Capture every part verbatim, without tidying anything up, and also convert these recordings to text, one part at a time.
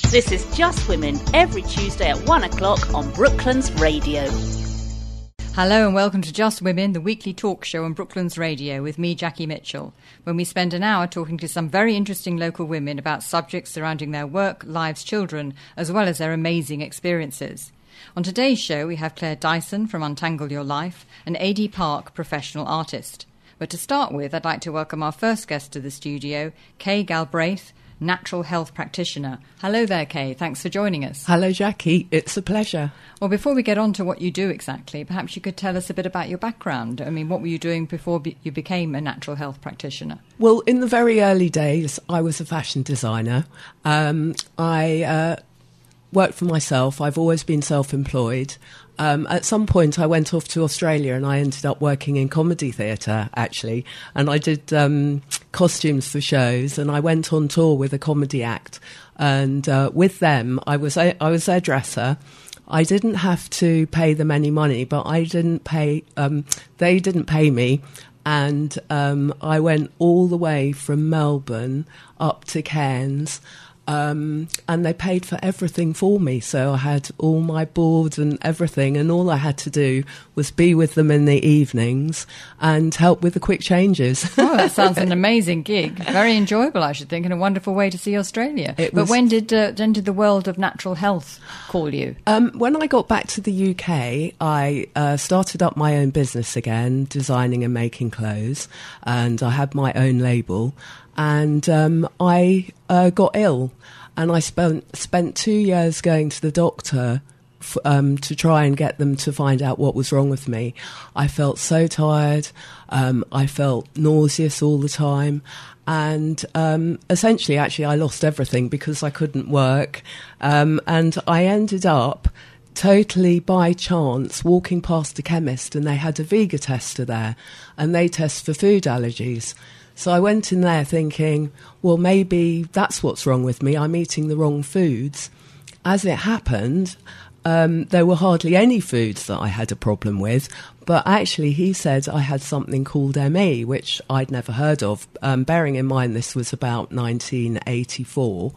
This is Just Women, every Tuesday at one o'clock on Brooklands Radio. Hello and welcome to Just Women, the weekly talk show on Brooklands Radio with me, Jackie Mitchell, when we spend an hour talking to some very interesting local women about subjects surrounding their work, lives, children, as well as their amazing experiences. On today's show, we have Claire Dyson from Untangle Your Life, an A D Park professional artist. But to start with, I'd like to welcome our first guest to the studio, Kay Galbraith, natural health practitioner. Hello there, Kay. Thanks for joining us. Hello, Jackie. It's a pleasure. Well, before we get on to what you do exactly, perhaps you could tell us a bit about your background. I mean, what were you doing before be- you became a natural health practitioner? Well, in the very early days, I was a fashion designer. Um, I uh, worked for myself. I've always been self-employed. Um, at some point, I went off to Australia and I ended up working in comedy theatre, actually. And I did um, costumes for shows and I went on tour with a comedy act. And uh, with them, I was I was their dresser. I didn't have to pay them any money, but I didn't pay. Um, they didn't pay me. And um, I went all the way from Melbourne up to Cairns. Um, and they paid for everything for me. So I had all my board and everything, and all I had to do was be with them in the evenings and help with the quick changes. Oh, that sounds an amazing gig. Very enjoyable, I should think, and a wonderful way to see Australia. It but was, when did uh, when did the world of natural health call you? Um, when I got back to the U K, I uh, started up my own business again, designing and making clothes, and I had my own label. And um, I uh, got ill, and I spent spent two years going to the doctor f- um, to try and get them to find out what was wrong with me. I felt so tired. Um, I felt nauseous all the time. And um, essentially, actually, I lost everything because I couldn't work. Um, and I ended up totally by chance walking past a chemist, and they had a Vega tester there, and they test for food allergies. So I went in there thinking, well, maybe that's what's wrong with me. I'm eating the wrong foods. As it happened, um, there were hardly any foods that I had a problem with. But actually, he said I had something called M E, which I'd never heard of, um, bearing in mind this was about nineteen eighty-four.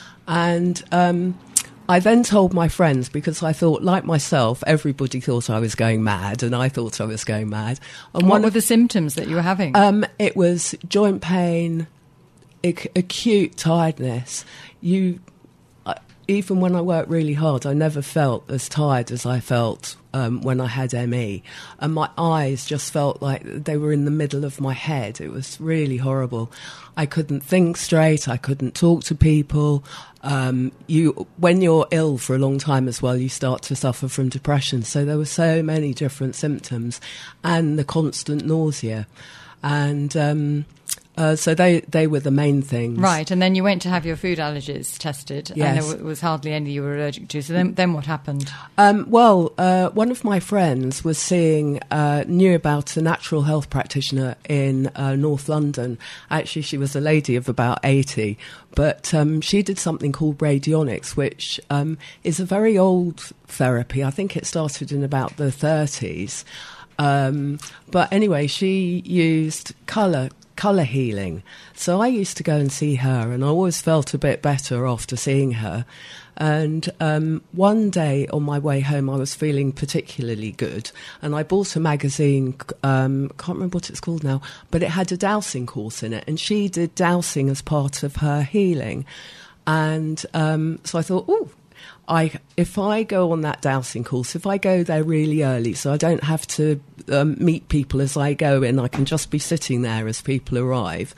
And um, I then told my friends, because I thought, like myself, everybody thought I was going mad, and I thought I was going mad. And what one were of, the symptoms that you were having? Um, it was joint pain, ac- acute tiredness. You, uh, even when I worked really hard, I never felt as tired as I felt um, when I had M E. And my eyes just felt like they were in the middle of my head. It was really horrible. I couldn't think straight. I couldn't talk to people. Um, you, when you're ill for a long time as well, you start to suffer from depression. So there were so many different symptoms, and the constant nausea. And um, uh, so they, they were the main things. Right, and then you went to have your food allergies tested, Yes. and there w- was hardly any you were allergic to. So then, then what happened? Um, well, uh, one of my friends was seeing, uh, knew about a natural health practitioner in uh, North London. Actually, she was a lady of about eighty, but um, she did something called radionics, which um, is a very old therapy. I think it started in about the thirties. Um, but anyway, she used colour colour healing. So I used to go and see her, and I always felt a bit better after seeing her. And um, one day on my way home, I was feeling particularly good, and I bought a magazine, um, can't remember what it's called now, but it had a dowsing course in it, and she did dowsing as part of her healing. And um, so I thought, oh, I, if I go on that dowsing course, if I go there really early, so I don't have to um, meet people as I go in, I can just be sitting there as people arrive,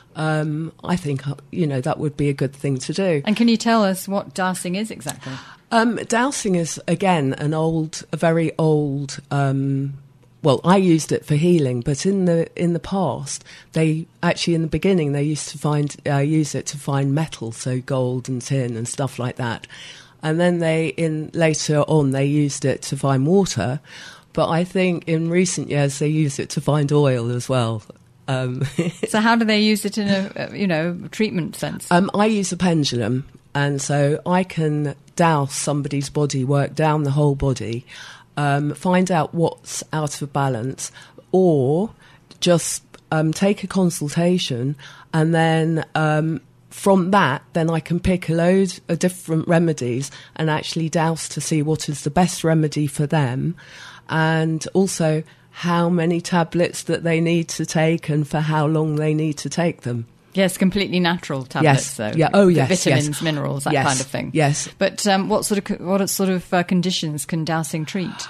um, I think, you know, that would be a good thing to do. And can you tell us what dowsing is exactly? Um, dowsing is, again, an old, a very old... Um, well, I used it for healing, but in the in the past, they actually in the beginning they used to find uh, use it to find metal, so gold and tin and stuff like that. And then they, in later on, they used it to find water. But I think in recent years they use it to find oil as well. Um, so how do they use it in a, you know, treatment sense? Um, I use a pendulum, and so I can douse somebody's body, work down the whole body, um, find out what's out of balance, or just um, take a consultation and then... Um, from that, then I can pick a load of different remedies and actually douse to see what is the best remedy for them, and also how many tablets that they need to take and for how long they need to take them. Yes, completely natural tablets, yes. though. Yeah. Oh, yes. Vitamins, yes. minerals, that yes. kind of thing. Yes. But um, what sort of what sort of uh, conditions can dowsing treat?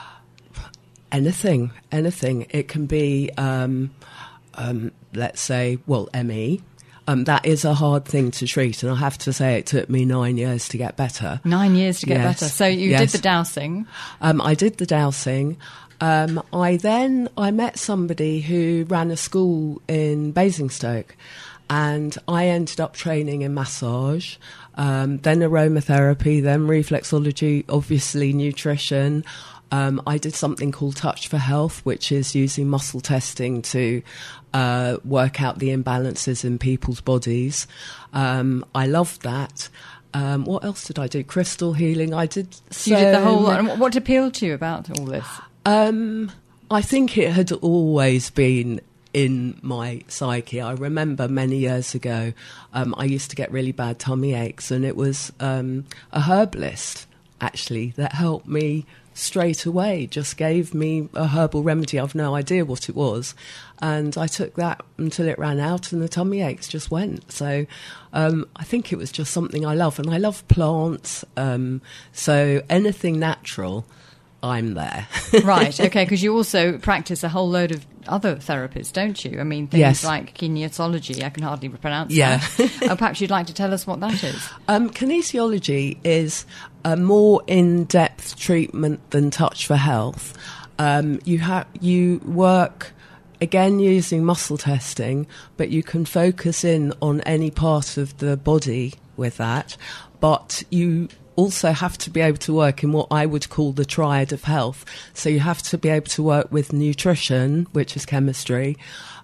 Anything, anything. It can be, um, um, let's say, well, M E. Um, that is a hard thing to treat, and I have to say it took me nine years to get better. Nine years to get yes. better. So you yes. did the dowsing. Um, I did the dowsing. Um, I then I met somebody who ran a school in Basingstoke, and I ended up training in massage, um, then aromatherapy, then reflexology, obviously nutrition. Um, I did something called Touch for Health, which is using muscle testing to uh, work out the imbalances in people's bodies. Um, I loved that. Um, what else did I do? Crystal healing. I did. So you did the whole lot. And what appealed to you about all this? Um, I think it had always been in my psyche. I remember many years ago, um, I used to get really bad tummy aches, and it was um, a herbalist, actually, that helped me straight away, just gave me a herbal remedy. I've no idea what it was, and I took that until it ran out and the tummy aches just went. So um, I think it was just something I love, and I love plants, um, so anything natural, I'm there. Right, okay, because you also practice a whole load of other therapies, don't you? I mean, things yes. like kinesiology, I can hardly pronounce yeah. that. uh, perhaps you'd like to tell us what that is. Um, kinesiology is a more in-depth treatment than Touch for Health. Um, you ha- you work, again, using muscle testing, but you can focus in on any part of the body with that, but you also have to be able to work in what I would call the triad of health. So you have to be able to work with nutrition, which is chemistry,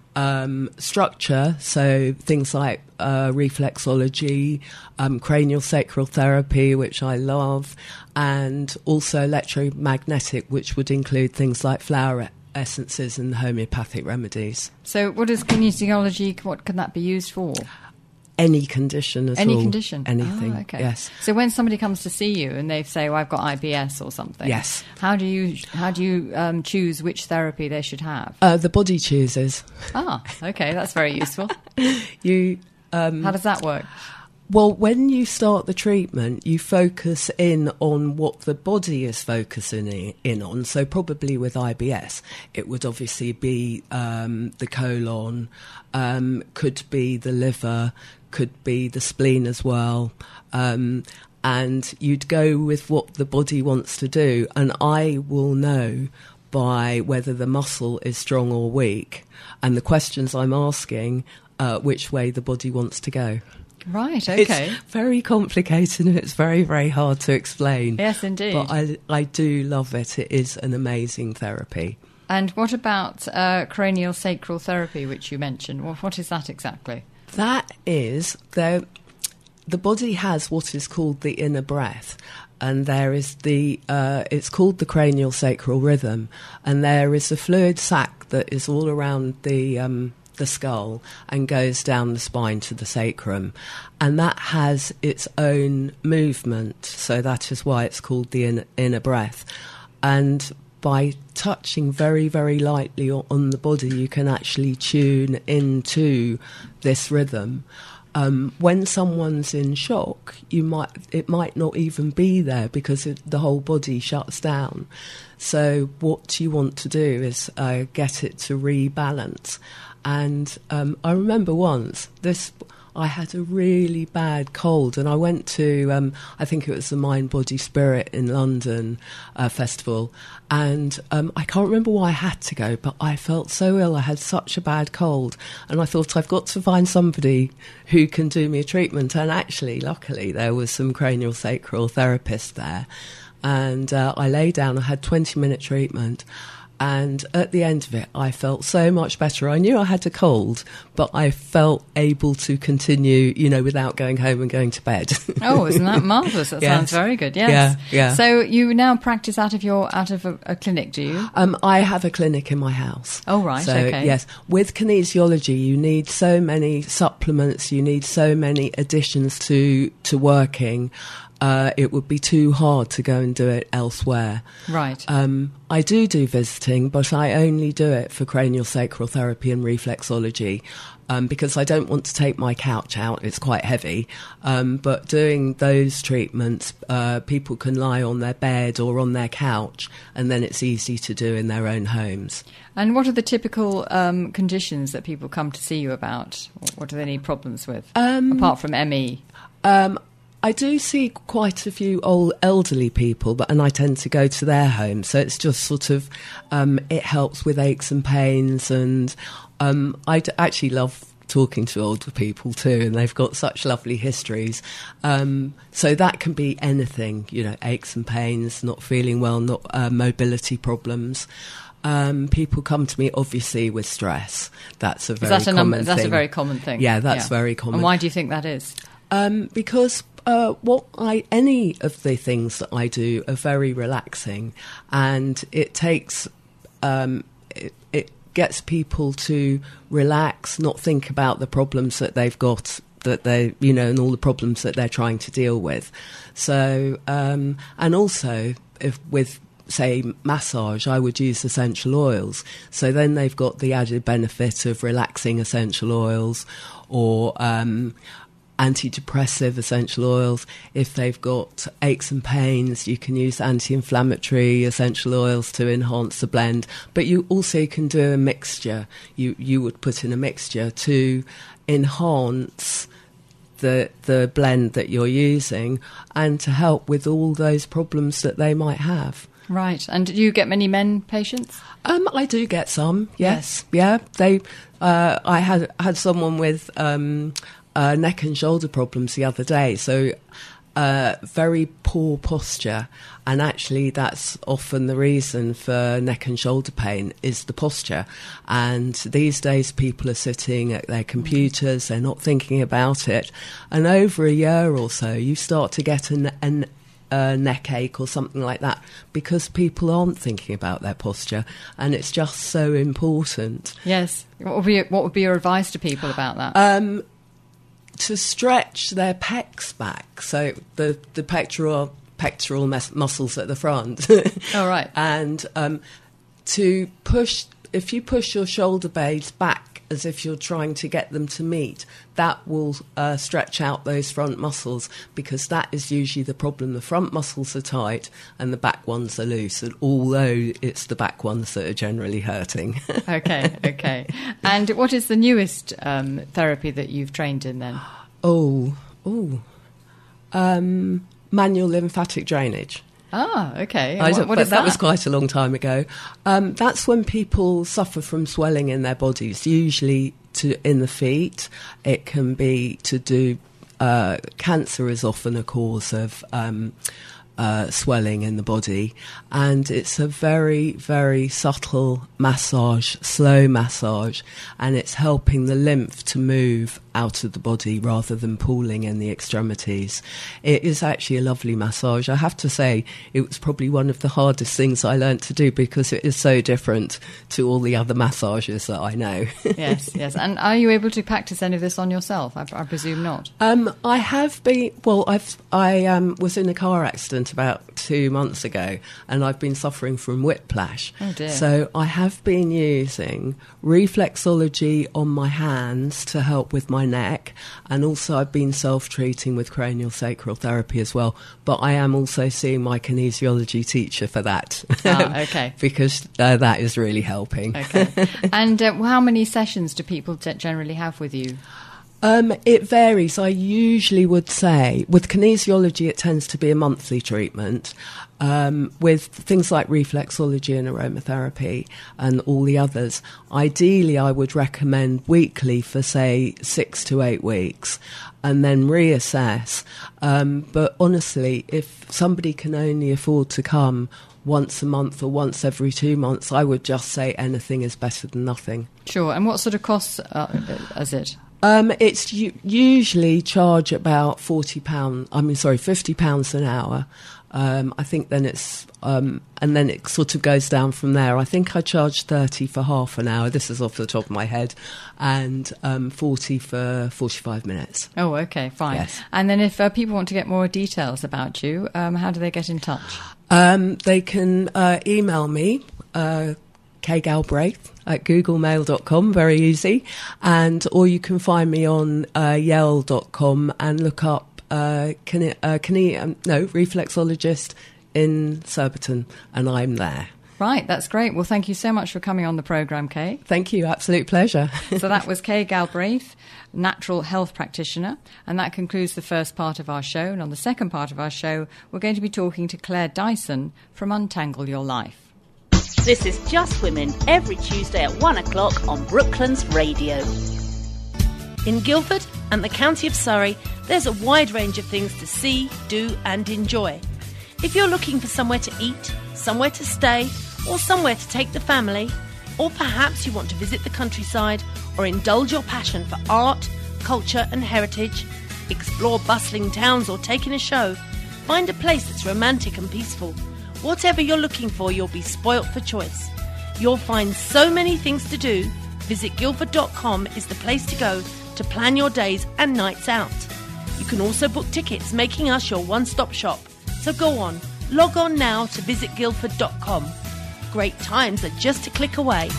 um, structure, so things like uh, reflexology, um, cranial sacral therapy, which I love, and also electromagnetic, which would include things like flower essences and homeopathic remedies. So what is kinesiology, what can that be used for? Any condition at Any all. Any condition? Anything, oh, okay. yes. So when somebody comes to see you and they say, well, I've got I B S or something, yes. how do you how do you um, choose which therapy they should have? Uh, the body chooses. Ah, okay, that's very useful. you. Um, how does that work? Well, when you start the treatment, you focus in on what the body is focusing in on. So probably with I B S, it would obviously be um, the colon, um, could be the liver, could be the spleen as well. Um, and you'd go with what the body wants to do. And I will know by whether the muscle is strong or weak, and the questions I'm asking, uh, which way the body wants to go. Right, okay. It's very complicated and it's very, very hard to explain. Yes, indeed. But I, I do love it. It is an amazing therapy. And what about uh, cranial sacral therapy, which you mentioned? What, what is that exactly? That is, the, the body has what is called the inner breath. And there is the, uh, it's called the cranial sacral rhythm. And there is a fluid sac that is all around the... Um, the skull and goes down the spine to the sacrum, and that has its own movement, so that is why it's called the inner, inner breath. And by touching very, very lightly on the body, you can actually tune into this rhythm. Um, when someone's in shock, you might it might not even be there because it, the whole body shuts down. So what you want to do is uh, get it to rebalance. And um, I remember once, this I had a really bad cold, and I went to, um, I think it was the Mind, Body, Spirit in London uh, festival, and um, I can't remember why I had to go, but I felt so ill, I had such a bad cold, and I thought I've got to find somebody who can do me a treatment, and actually, luckily, there was some cranial sacral therapist there, and uh, I lay down, I had twenty minute treatment, And at the end of it, I felt so much better. I knew I had a cold, but I felt able to continue, you know, without going home and going to bed. Oh, isn't that marvellous? That Yes. sounds very good, yes. Yeah, yeah. So you now practice out of your out of a, a clinic, do you? Um, I have a clinic in my house. Oh, right, so, okay. yes. With kinesiology, you need so many supplements, you need so many additions to, to working. Uh, it would be too hard to go and do it elsewhere. Right. Um, I do do visiting, but I only do it for cranial sacral therapy and reflexology um, because I don't want to take my couch out. It's quite heavy. Um, but doing those treatments, uh, people can lie on their bed or on their couch, and then it's easy to do in their own homes. And what are the typical um, conditions that people come to see you about? What do they need problems with, Um, apart from M E? Um, I do see quite a few old elderly people, but and I tend to go to their home. So it's just sort of, um, it helps with aches and pains. And um, I d- actually love talking to older people too, and they've got such lovely histories. Um, so that can be anything, you know, aches and pains, not feeling well, not uh, mobility problems. Um, people come to me obviously with stress. That's a very Is that a common number? That's thing. a very common thing. Yeah, that's very common. And why do you think that is? Um, because uh, what I any of the things that I do are very relaxing, and it takes um, it, it gets people to relax, not think about the problems that they've got, that they you know, and all the problems that they're trying to deal with. So um, and also if with say massage, I would use essential oils. So then they've got the added benefit of relaxing essential oils, or um, antidepressive essential oils. If they've got aches and pains, you can use anti-inflammatory essential oils to enhance the blend. But you also can do a mixture. You you would put in a mixture to enhance the the blend that you're using and to help with all those problems that they might have. Right. And do you get many men patients? Um, I do get some. Yes. Yeah. They. Uh, I had had someone with um, uh, neck and shoulder problems the other day. So uh, very poor posture, and actually that's often the reason for neck and shoulder pain is the posture. And these days people are sitting at their computers. They're not thinking about it. And over a year or so, you start to get an. an a neck ache or something like that because people aren't thinking about their posture, and it's just so important. Yes. What would be what would be your advice to people about that? Um, to stretch their pecs back, so the the pectoral pectoral mus- muscles at the front. Oh, right. And um, to push, if you push your shoulder blades back as if you're trying to get them to meet, that will uh, stretch out those front muscles, because that is usually the problem. The front muscles are tight and the back ones are loose, and although it's the back ones that are generally hurting. Okay, okay. And what is the newest um, therapy that you've trained in then? Oh, oh, um, manual lymphatic drainage. Ah, okay. I What, don't, what but is that that? was quite a long time ago. Um, that's when people suffer from swelling in their bodies, usually to in the feet. It can be to do. Uh, cancer is often a cause of um, uh, swelling in the body, and it's a very, very subtle massage, slow massage, and it's helping the lymph to move out of the body rather than pooling in the extremities. It is actually a lovely massage. I have to say it was probably one of the hardest things I learnt to do, because it is so different to all the other massages that I know. Yes, yes. And are you able to practice any of this on yourself? I, I presume not. Um, I have been. Well, I've. I um, was in a car accident about two months ago, and I've been suffering from whiplash. Oh dear. So I have been using reflexology on my hands to help with my neck, and also I've been self-treating with cranial sacral therapy as well. But I am also seeing my kinesiology teacher for that. Ah, okay. Because uh, that is really helping. Okay. And uh, how many sessions do people t- generally have with you? Um, it varies. I usually would say with kinesiology it tends to be a monthly treatment. Um, with things like reflexology and aromatherapy and all the others, ideally I would recommend weekly for, say, six to eight weeks and then reassess. Um, but honestly, if somebody can only afford to come once a month or once every two months, I would just say anything is better than nothing. Sure. And what sort of costs uh, is it? Um, it's u- usually charge about forty pounds, I mean, sorry, fifty pounds an hour. Um, I think then it's, um, and then it sort of goes down from there. I think I charge thirty for half an hour. This is off the top of my head, and um, forty for forty-five minutes. Oh, okay, fine. Yes. And then if uh, people want to get more details about you, um, how do they get in touch? Um, they can uh, email me, uh, kgalbraith at googlemail dot com, very easy, and or you can find me on uh, yell dot com and look up Uh, can uh, can he, um, no, reflexologist in Surbiton, and I'm there. Right, that's great. Well, thank you so much for coming on the programme, Kay. Thank you, absolute pleasure. So that was Kay Galbraith, natural health practitioner, and that concludes the first part of our show. And on the second part of our show, we're going to be talking to Claire Dyson from Untangle Your Life. This is Just Women, every Tuesday at one o'clock on Brooklands Radio. In Guildford and the county of Surrey, there's a wide range of things to see, do and enjoy. If you're looking for somewhere to eat, somewhere to stay, or somewhere to take the family, or perhaps you want to visit the countryside or indulge your passion for art, culture and heritage, explore bustling towns or take in a show, find a place that's romantic and peaceful. Whatever you're looking for, you'll be spoilt for choice. You'll find so many things to do. Visit guildford dot com is the place to go to plan your days and nights out. You can also book tickets, making us your one-stop shop. So go on, log on now to visit guildford dot com. Great times are just a click away.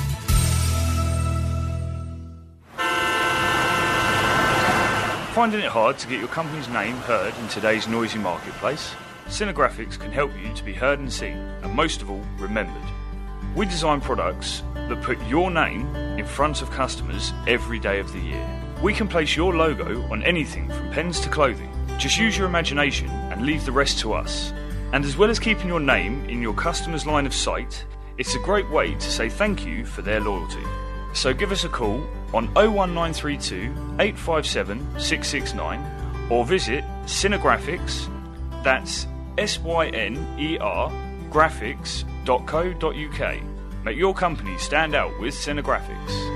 Finding it hard to get your company's name heard in today's noisy marketplace? Cinegraphics can help you to be heard and seen, and most of all, remembered. We design products that put your name in front of customers every day of the year. We can place your logo on anything from pens to clothing. Just use your imagination and leave the rest to us. And as well as keeping your name in your customer's line of sight, it's a great way to say thank you for their loyalty. So give us a call on oh one nine three two, eight five seven, six six nine or visit Cinegraphics, that's S Y N E R, graphics dot co dot U K. Make your company stand out with Cinegraphics.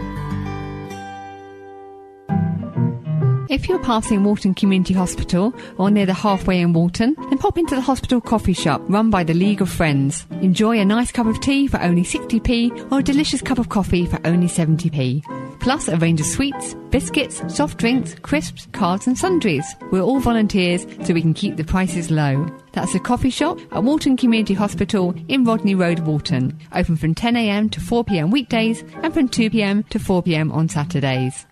If you're passing Walton Community Hospital or near the halfway in Walton, then pop into the hospital coffee shop run by the League of Friends. Enjoy a nice cup of tea for only sixty p or a delicious cup of coffee for only seventy p. Plus a range of sweets, biscuits, soft drinks, crisps, cards and sundries. We're all volunteers so we can keep the prices low. That's the coffee shop at Walton Community Hospital in Rodney Road, Walton. Open from ten a m to four p m weekdays and from two p m to four p m on Saturdays.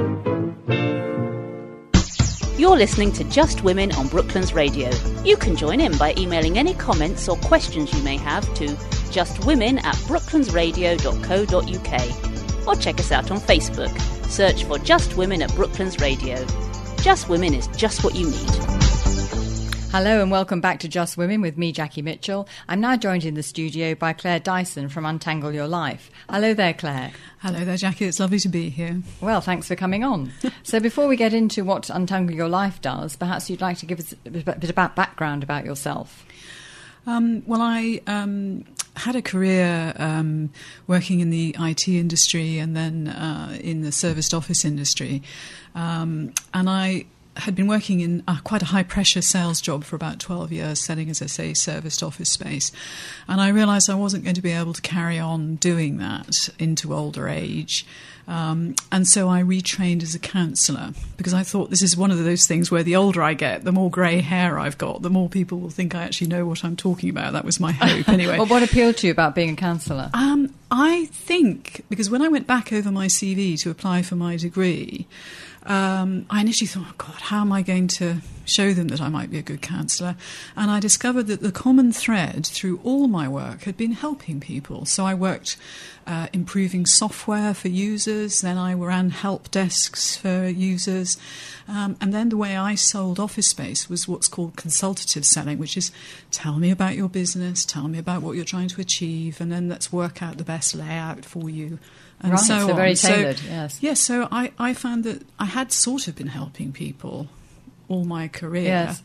You're listening to Just Women on Brooklands Radio. You can join in by emailing any comments or questions you may have to justwomen at brooklands radio dot co dot U K or check us out on Facebook. Search for Just Women at Brooklands Radio. Just Women is just what you need. Hello and welcome back to Just Women with me, Jackie Mitchell. I'm now joined in the studio by Claire Dyson from Untangle Your Life. Hello there, Claire. Hello there, Jackie. It's lovely to be here. Well, thanks for coming on. So before we get into what Untangle Your Life does, perhaps you'd like to give us a bit about background about yourself. Um, well, I um, had a career um, working in the I T industry and then uh, in the serviced office industry. Um, and I had been working in uh, quite a high-pressure sales job for about twelve years, selling, as I say, serviced office space. And I realised I wasn't going to be able to carry on doing that into older age. Um, and so I retrained as a counsellor because I thought this is one of those things where the older I get, the more grey hair I've got, the more people will think I actually know what I'm talking about. That was my hope, anyway. Well, what appealed to you about being a counsellor? Um, I think, because when I went back over my C V to apply for my degree, Um, I initially thought, oh God, how am I going to show them that I might be a good counsellor? And I discovered that the common thread through all my work had been helping people. So I worked uh, improving software for users, then I ran help desks for users, um, and then the way I sold office space was what's called consultative selling, which is tell me about your business, tell me about what you're trying to achieve, and then let's work out the best layout for you. And right, so, so very on. tailored, so, yes. Yes, so I, I found that I had sort of been helping people all my career. Yes.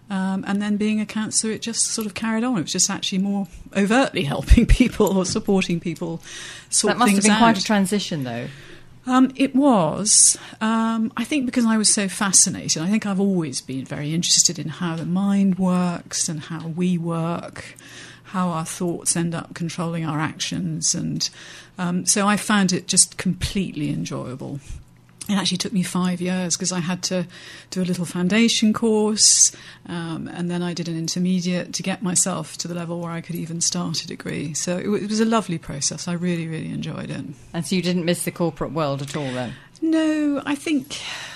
Um, and then being a counsellor, it just sort of carried on. It was just actually more overtly helping people or supporting people sort That must things have been out. quite a transition, though. Um, it was. Um, I think because I was so fascinated. I think I've always been very interested in how the mind works and how we work, how our thoughts end up controlling our actions. And um, so I found it just completely enjoyable. It actually took me five years because I had to do a little foundation course, um, and then I did an intermediate to get myself to the level where I could even start a degree. So it, w- it was a lovely process. I really, really enjoyed it. And so you didn't miss the corporate world at all then? No, I think...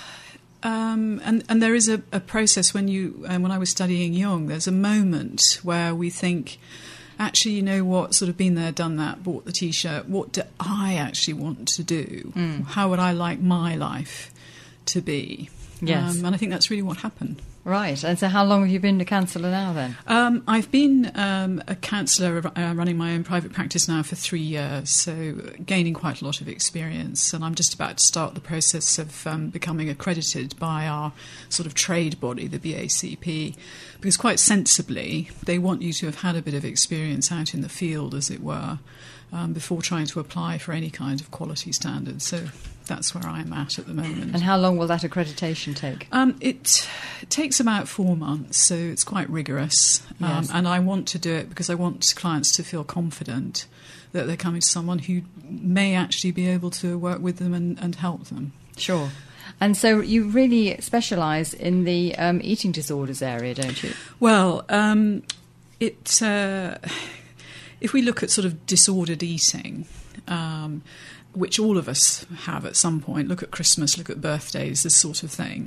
Um, and, and there is a, a process when you... Um, when I was studying Jung, there's a moment where we think... Actually, you know what, sort of been there, done that, bought the T-shirt. What do I actually want to do? Mm. How would I like my life to be? Yes. Um, and I think that's really what happened. Right. And so how long have you been a counsellor now then? Um, I've been um, a counsellor uh, running my own private practice now for three years, so gaining quite a lot of experience. And I'm just about to start the process of um, becoming accredited by our sort of trade body, the B A C P, because quite sensibly they want you to have had a bit of experience out in the field, as it were, um, before trying to apply for any kind of quality standard. So that's where I'm at at the moment. And how long will that accreditation take? Um, it, it takes about four months, so it's quite rigorous. Um, Yes. And I want to do it because I want clients to feel confident that they're coming to someone who may actually be able to work with them and, and help them. Sure. And so you really specialise in the um, eating disorders area, don't you? Well, um, it, uh, if we look at sort of disordered eating... Um, which all of us have at some point, look at Christmas, look at birthdays, this sort of thing.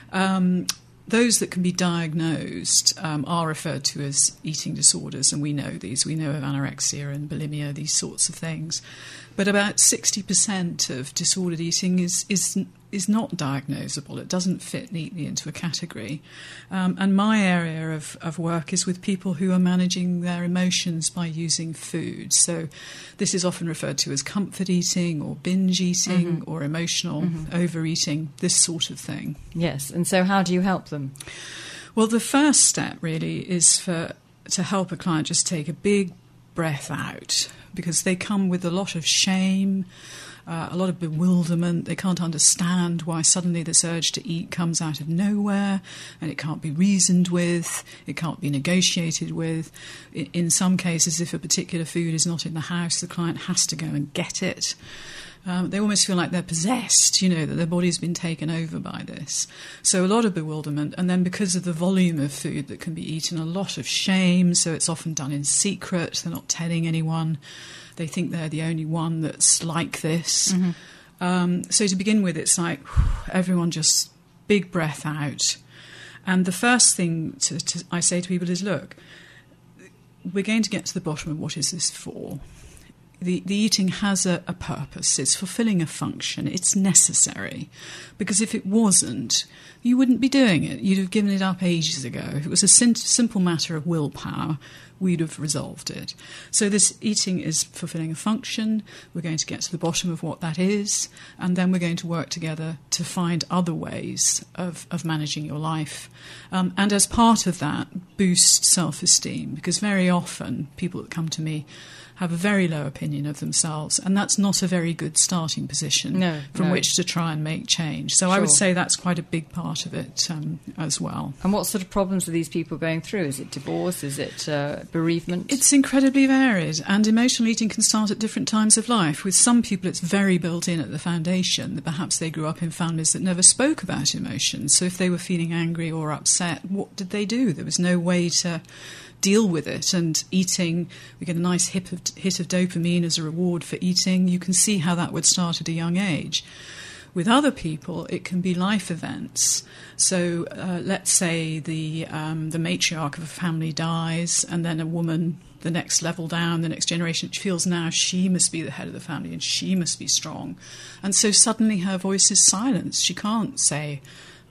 Um, those that can be diagnosed um, are referred to as eating disorders, and we know these. We know of anorexia and bulimia, these sorts of things. But about sixty percent of disordered eating is is is not diagnosable. It doesn't fit neatly into a category. Um, and my area of, of work is with people who are managing their emotions by using food. So this is often referred to as comfort eating or binge eating mm-hmm. or emotional mm-hmm. overeating, this sort of thing. Yes, and so how do you help them? Well, the first step really is for to help a client just take a big breath out, because they come with a lot of shame, uh, a lot of bewilderment. They can't understand why suddenly this urge to eat comes out of nowhere, and it can't be reasoned with, it can't be negotiated with. In some cases, if a particular food is not in the house, the client has to go and get it. Um, they almost feel like they're possessed, you know, that their body's been taken over by this. So a lot of bewilderment, and then because of the volume of food that can be eaten, a lot of shame, so it's often done in secret, they're not telling anyone, they think they're the only one that's like this. Mm-hmm. Um, so to begin with, it's like, everyone just big breath out. And the first thing to, to, I say to people is, look, we're going to get to the bottom of what is this for. The, the eating has a, a purpose. It's fulfilling a function. It's necessary. Because if it wasn't, you wouldn't be doing it. You'd have given it up ages ago. If it was a sim- simple matter of willpower, we'd have resolved it. So this eating is fulfilling a function. We're going to get to the bottom of what that is, and then we're going to work together to find other ways of, of managing your life. Um, and as part of that, boost self-esteem, because very often people that come to me have a very low opinion of themselves, and that's not a very good starting position no, from no. which to try and make change. So sure. I would say that's quite a big part of it um, as well. And what sort of problems are these people going through? Is it divorce? Is it uh, bereavement? It's incredibly varied, and emotional eating can start at different times of life. With some people, it's very built in at the foundation, that perhaps they grew up in families that never spoke about emotions. So if they were feeling angry or upset, what did they do? There was no way to deal with it, and eating, we get a nice hit of, hit of dopamine as a reward for eating. You can see how that would start at a young age. With other people, it can be life events. So uh, let's say the um, the matriarch of a family dies, and then a woman, the next level down, the next generation, she feels now she must be the head of the family and she must be strong. And so suddenly her voice is silenced. She can't say,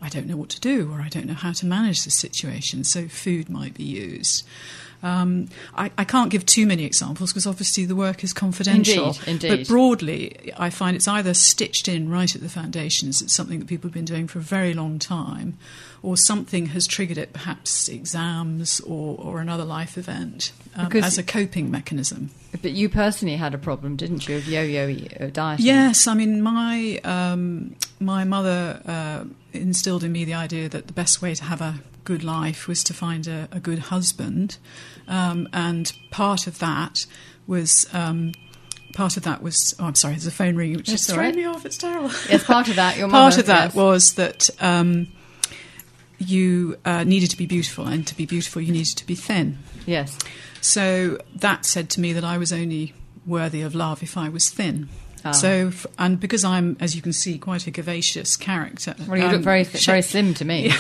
I don't know what to do, or I don't know how to manage the situation, so food might be used. Um, I, I can't give too many examples because obviously the work is confidential. Indeed, indeed. But broadly, I find it's either stitched in right at the foundations, it's something that people have been doing for a very long time, or something has triggered it, perhaps exams or, or another life event, um, as a coping mechanism. But you personally had a problem, didn't you, of yo-yo dieting? Yes, I mean, my um, my mother uh, instilled in me the idea that the best way to have a good life was to find a, a good husband, um, and part of that was um, part of that was oh I'm sorry, there's a phone ringing which is throwing me off. It's terrible. Yes, part of that your mother, part of that yes. was that um, you uh, needed to be beautiful, and to be beautiful you needed to be thin. Yes. So that said to me that I was only worthy of love if I was thin. Ah. So, and because I'm, as you can see, quite a vivacious character. Well, you um, look very th- very slim to me.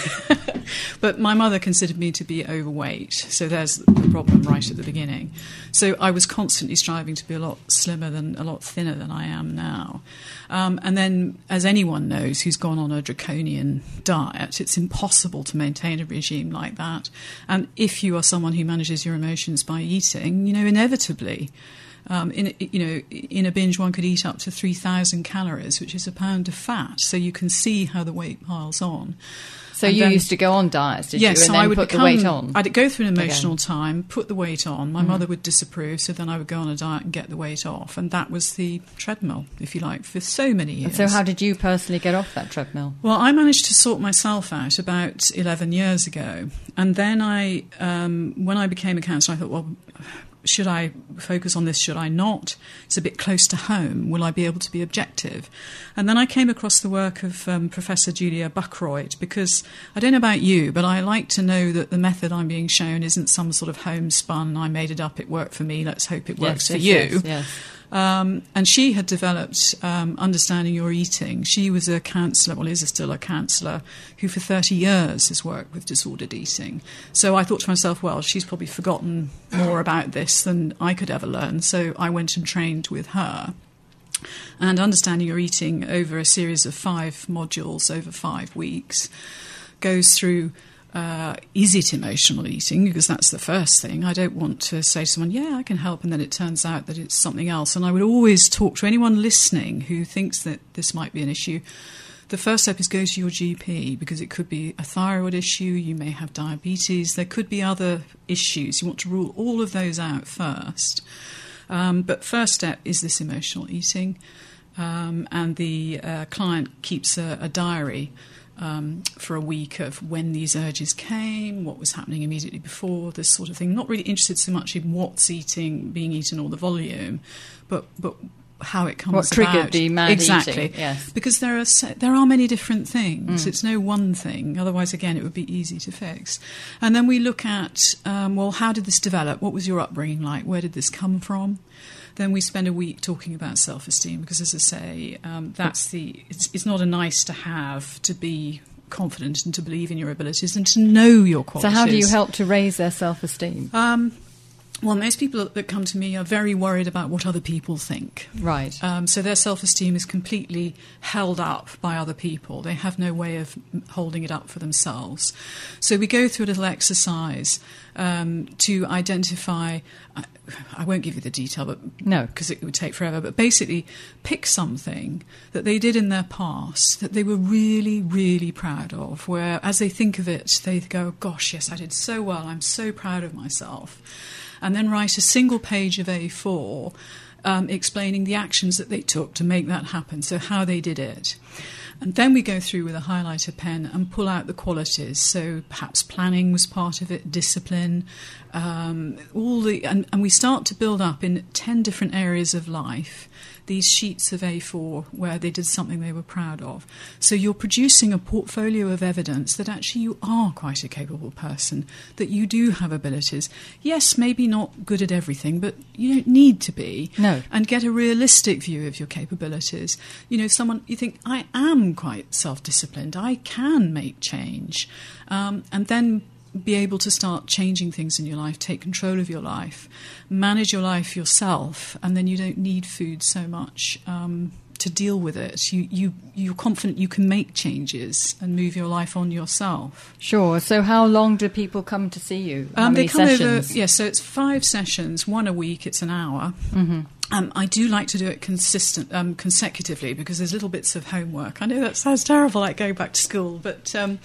But my mother considered me to be overweight, so there's the problem right at the beginning. So I was constantly striving to be a lot slimmer than, a lot thinner than I am now. Um, and then, as anyone knows who's gone on a draconian diet, it's impossible to maintain a regime like that. And if you are someone who manages your emotions by eating, you know, inevitably... Um, in you know, in a binge, one could eat up to three thousand calories, which is a pound of fat. So you can see how the weight piles on. So and you then, used to go on diets, did yes, you? And so then I would put become, the weight on. I'd go through an emotional again. time, put the weight on. My mm-hmm. mother would disapprove, so then I would go on a diet and get the weight off. And that was the treadmill, if you like, for so many years. And so how did you personally get off that treadmill? Well, I managed to sort myself out about eleven years ago. And then I, um, when I became a counsellor, I thought, well... should I focus on this? Should I not? It's a bit close to home. Will I be able to be objective? And then I came across the work of um, Professor Julia Buckroyd, because I don't know about you, but I like to know that the method I'm being shown isn't some sort of homespun, I made it up, it worked for me, let's hope it works yes, for yes, you. Yes, yes. Um, and she had developed um, Understanding Your Eating. She was a counsellor, well, is still a counsellor, who for thirty years has worked with disordered eating. So I thought to myself, well, she's probably forgotten more about this than I could ever learn. So I went and trained with her. And Understanding Your Eating, over a series of five modules over five weeks, goes through... Uh, is it emotional eating? Because that's the first thing. I don't want to say to someone, yeah, I can help, and then it turns out that it's something else. And I would always talk to anyone listening who thinks that this might be an issue. The first step is go to your G P, because it could be a thyroid issue, you may have diabetes, there could be other issues. You want to rule all of those out first. Um, but first step is this emotional eating. Um, and the uh, client keeps a, a diary Um, for a week of when these urges came, what was happening immediately before, this sort of thing. Not really interested so much in what's eating, being eaten, or the volume, but but how it comes what triggered about. the mad exactly. eating. Yes. Because there are there are many different things. Mm. It's no one thing. Otherwise, again, it would be easy to fix. And then we look at um, well, how did this develop? What was your upbringing like? Where did this come from? Then we spend a week talking about self-esteem, because, as I say, um, that's the. It's, it's not a nice to have to be confident and to believe in your abilities and to know your qualities. So, how do you help to raise their self-esteem? Um, well, most people that come to me are very worried about what other people think. Right. Um, so their self-esteem is completely held up by other people. They have no way of holding it up for themselves. So we go through a little exercise um, to identify. I, I won't give you the detail, but no, because it would take forever. But basically, pick something that they did in their past that they were really, really proud of. Where, as they think of it, they go, "Gosh, yes, I did so well. I'm so proud of myself." And then write a single page of A four um, explaining the actions that they took to make that happen, so how they did it. And then we go through with a highlighter pen and pull out the qualities. So perhaps planning was part of it, discipline, um, all the, and, and we start to build up in ten different areas of life these sheets of A four where they did something they were proud of. So you're producing a portfolio of evidence that actually you are quite a capable person, that you do have abilities. Yes, maybe not good at everything, but you don't need to be. No. And get a realistic view of your capabilities. You know, someone, you think, I am quite self-disciplined, I can make change. Um, and then be able to start changing things in your life, take control of your life, manage your life yourself, and then you don't need food so much um, to deal with it. You, you, you're confident you can make changes and move your life on yourself. Sure. So how long do people come to see you? How Um, many they come sessions? over, yes, so it's five sessions, one a week, it's an hour. Mm-hmm. Um, I do like to do it consistent, um, consecutively, because there's little bits of homework. I know that sounds terrible, like going back to school, but um,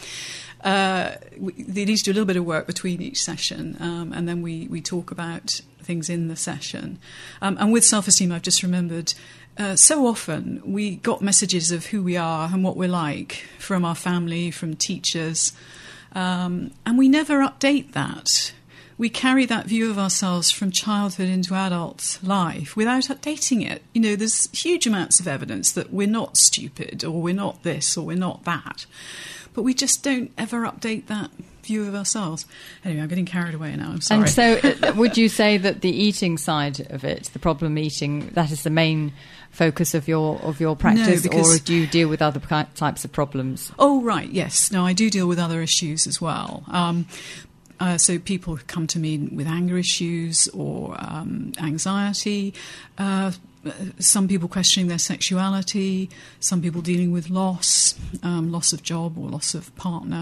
uh, we, they need to do a little bit of work between each session, um, and then we, we talk about things in the session. Um, and with self-esteem, I've just remembered, uh, so often we got messages of who we are and what we're like from our family, from teachers, um, and we never update that. We carry that view of ourselves from childhood into adult life without updating it. You know, there's huge amounts of evidence that we're not stupid, or we're not this, or we're not that. But we just don't ever update that view of ourselves. Anyway, I'm getting carried away now, I'm sorry. And so uh, would you say that the eating side of it, the problem eating, that is the main focus of your of your practice, No, because- or do you deal with other ki- types of problems? Oh, right, yes. No, I do deal with other issues as well. Um, Uh, so people come to me with anger issues or um, anxiety. Uh, some people questioning their sexuality. Some people dealing with loss, um, loss of job or loss of partner.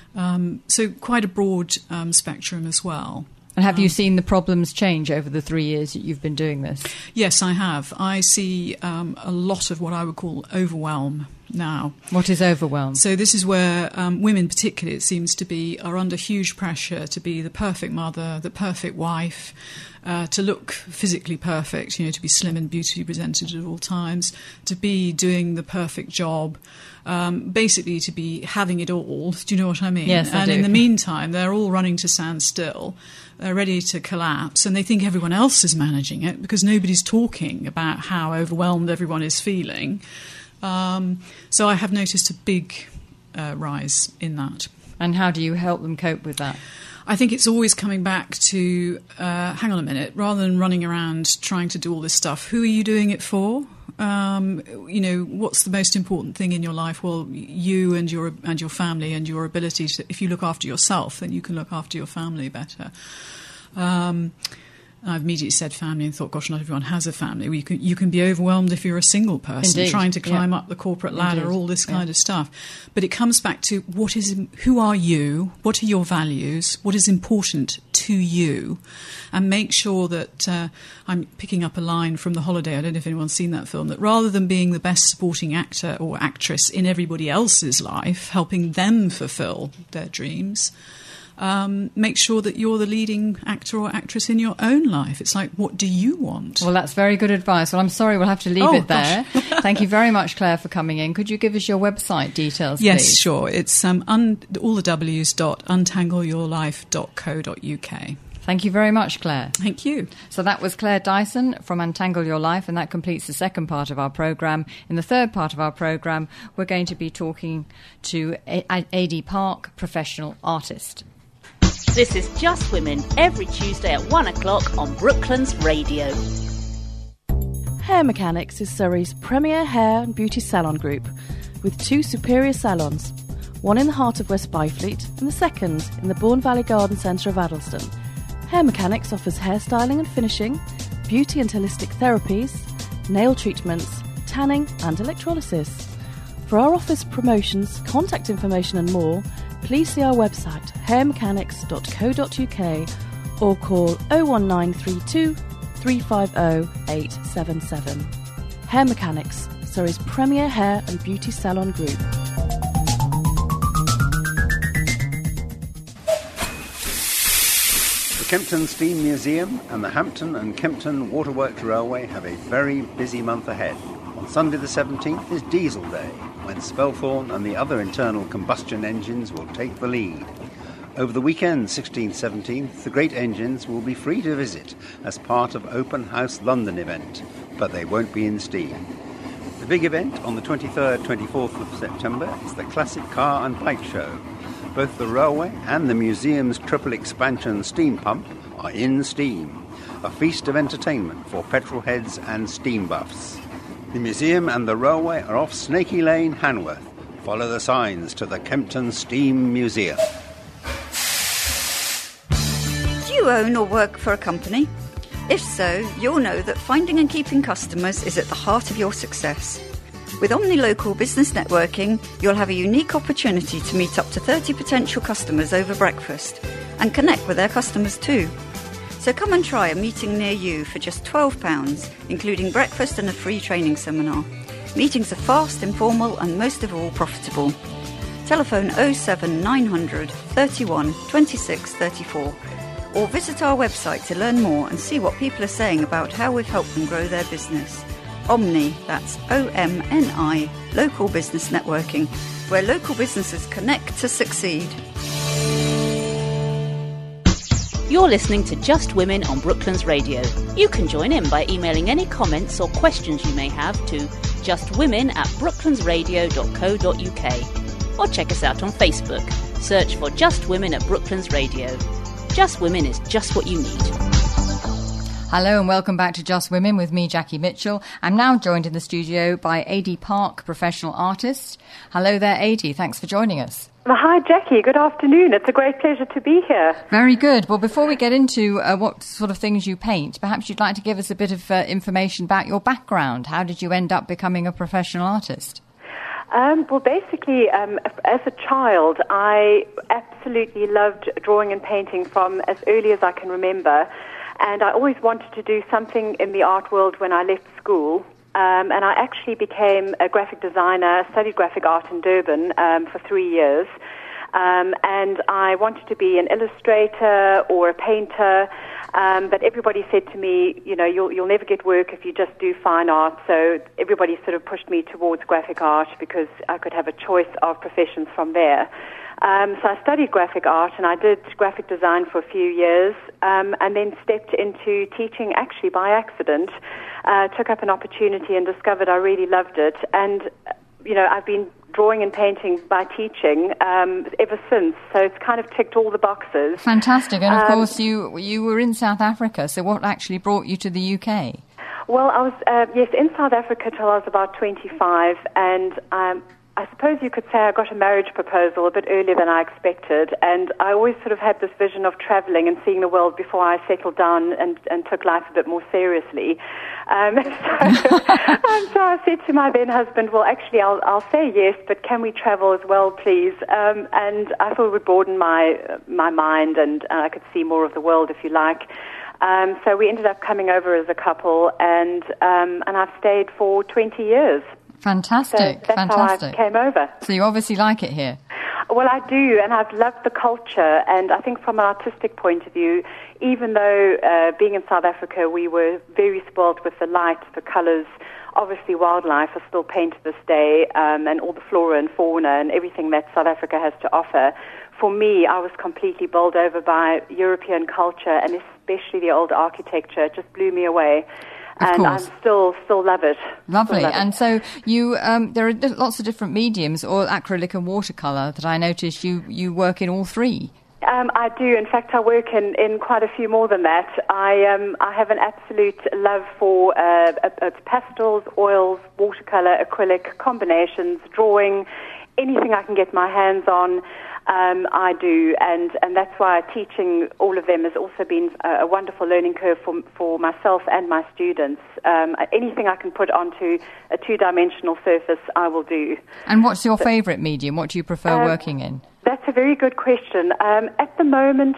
Um, so quite a broad um, spectrum as well. And have you Um, seen the problems change over the three years that you've been doing this? Yes, I have. I see um, a lot of what I would call overwhelm now. What is overwhelm? So this is where um, women particularly, it seems to be, are under huge pressure to be the perfect mother, the perfect wife, uh, to look physically perfect, you know, to be slim and beautifully presented at all times, to be doing the perfect job, um, basically to be having it all. Do you know what I mean? Yes, I And do. in the meantime, they're all running to stand still. They're ready to collapse, and they think everyone else is managing it because nobody's talking about how overwhelmed everyone is feeling. Um, so I have noticed a big uh, rise in that. And how do you help them cope with that? I think it's always coming back to, uh, hang on a minute, rather than running around trying to do all this stuff, who are you doing it for? Um, you know, what's the most important thing in your life? Well, you and your and your family and your ability to, if you look after yourself, then you can look after your family better. Um, I've immediately said family and thought, gosh, not everyone has a family. Well, you can you can be overwhelmed if you're a single person Indeed. trying to climb Yeah. up the corporate ladder, Indeed. all this kind Yeah. of stuff. But it comes back to what is, who are you? What are your values? What is important to you? And make sure that uh, I'm picking up a line from The Holiday. I don't know if anyone's seen that film. That rather than being the best supporting actor or actress in everybody else's life, helping them fulfil their dreams. Um, make sure that you're the leading actor or actress in your own life. It's like, what do you want? Well, that's very good advice. Well, I'm sorry, we'll have to leave Oh, it there. Thank you very much, Claire, for coming in. Could you give us your website details, Yes, please? sure. It's um, un- all the W's dot untangle your life dot co dot uk. Thank you very much, Claire. Thank you. So that was Claire Dyson from Untangle Your Life, and that completes the second part of our programme. In the third part of our programme, we're going to be talking to A- A D Park, professional artist. This is Just Women, every Tuesday at one o'clock on Brooklands Radio. Hair Mechanics is Surrey's premier hair and beauty salon group, with two superior salons, one in the heart of West Byfleet and the second in the Bourne Valley Garden Centre of Addleston. Hair Mechanics offers hairstyling and finishing, beauty and holistic therapies, nail treatments, tanning and electrolysis. For our office promotions, contact information and more, please see our website hair mechanics dot co dot uk or call oh one nine three two, three five oh, eight seven seven. Hair Mechanics, Surrey's premier hair and beauty salon group. The Kempton Steam Museum and the Hampton and Kempton Waterworks Railway have a very busy month ahead. On Sunday the seventeenth is Diesel Day, when Spelthorne and the other internal combustion engines will take the lead. Over the weekend, sixteenth, seventeenth, the great engines will be free to visit as part of Open House London event, but they won't be in steam. The big event on the twenty-third, twenty-fourth of September is the Classic Car and Bike Show. Both the railway and the museum's triple expansion steam pump are in steam, a feast of entertainment for petrol heads and steam buffs. The museum and the railway are off Snaky Lane, Hanworth. Follow the signs to the Kempton Steam Museum. Do you own or work for a company? If so, you'll know that finding and keeping customers is at the heart of your success. With Omni Local Business Networking, you'll have a unique opportunity to meet up to thirty potential customers over breakfast and connect with their customers too. So come and try a meeting near you for just twelve pounds, including breakfast and a free training seminar. Meetings are fast, informal and most of all profitable. Telephone oh seven nine hundred, thirty-one, twenty-six, thirty-four or visit our website to learn more and see what people are saying about how we've helped them grow their business. Omni, that's O M N I, Local Business Networking, where local businesses connect to succeed. You're listening to Just Women on Brooklands Radio. You can join in by emailing any comments or questions you may have to justwomen at brooklandsradio dot co dot uk or check us out on Facebook. Search for Just Women at Brooklands Radio. Just Women is just what you need. Hello and welcome back to Just Women with me, Jackie Mitchell. I'm now joined in the studio by Adi Park, professional artist. Hello there, Adi. Thanks for joining us. Hi, Jackie. Good afternoon. It's a great pleasure to be here. Very good. Well, before we get into uh, what sort of things you paint, perhaps you'd like to give us a bit of uh, information about your background. How did you end up becoming a professional artist? Um, well, basically, um, as a child, I absolutely loved drawing and painting from as early as I can remember. And I always wanted to do something in the art world when I left school. Um, and I actually became a graphic designer, studied graphic art in Durban um, for three years. Um, and I wanted to be an illustrator or a painter. Um, but everybody said to me, you know, you'll, you'll never get work if you just do fine art. So everybody sort of pushed me towards graphic art because I could have a choice of professions from there. Um, so I studied graphic art and I did graphic design for a few years um, and then stepped into teaching actually by accident. Uh, took up an opportunity and discovered I really loved it. And, you know, I've been drawing and painting by teaching um, ever since. So it's kind of ticked all the boxes. Fantastic. And, of um, course, you you were in South Africa. So what actually brought you to the U K? Well, I was, uh, yes, in South Africa till I was about twenty-five. And um, I suppose you could say I got a marriage proposal a bit earlier than I expected. And I always sort of had this vision of traveling and seeing the world before I settled down and, and took life a bit more seriously. Um, so, um, so I said to my then husband, well, actually, I'll, I'll say yes, but can we travel as well, please? Um, and I thought it would broaden my, my mind and uh, I could see more of the world, if you like. Um, so we ended up coming over as a couple and, um, and I've stayed for twenty years. Fantastic, so that's fantastic. how I came over. So you obviously like it here. Well, I do, and I've loved the culture, and I think from an artistic point of view, even though uh, being in South Africa, we were very spoilt with the light, the colours, obviously wildlife is still painted to this day, um, and all the flora and fauna and everything that South Africa has to offer. For me, I was completely bowled over by European culture, and especially the old architecture. It just blew me away. Of and course. I'm still still love it. Lovely. Love and it. so you, um, there are lots of different mediums, oil, acrylic and watercolour, that I noticed you, you work in all three. Um, I do. In fact, I work in, in quite a few more than that. I um, I have an absolute love for uh, uh, pastels, oils, watercolour, acrylic, combinations, drawing, anything I can get my hands on. Um, I do, and, and that's why teaching all of them has also been a, a wonderful learning curve for, for myself and my students. Um, anything I can put onto a two-dimensional surface, I will do. And what's your So- favourite medium? What do you prefer Um, working in? That's a very good question. Um, at the moment,